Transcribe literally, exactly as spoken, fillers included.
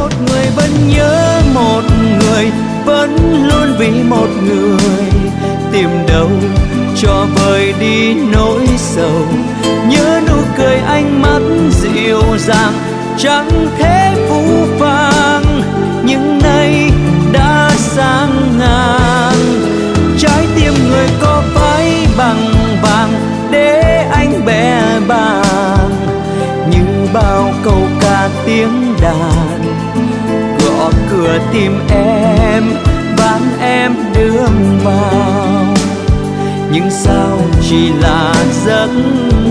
một người vẫn nhớ một người, vẫn luôn vì một người. Tìm đâu cho vơi đi nỗi sầu, nhớ nụ cười ánh mắt dịu dàng, chẳng thể phũ phàng nhưng nay đã sang ngang. Trái tim người có phải bằng vàng để anh bẽ bàng, như bao câu ca tiếng đàn gõ cửa tìm em, van em đưa vào. Nhưng sao chỉ là giấc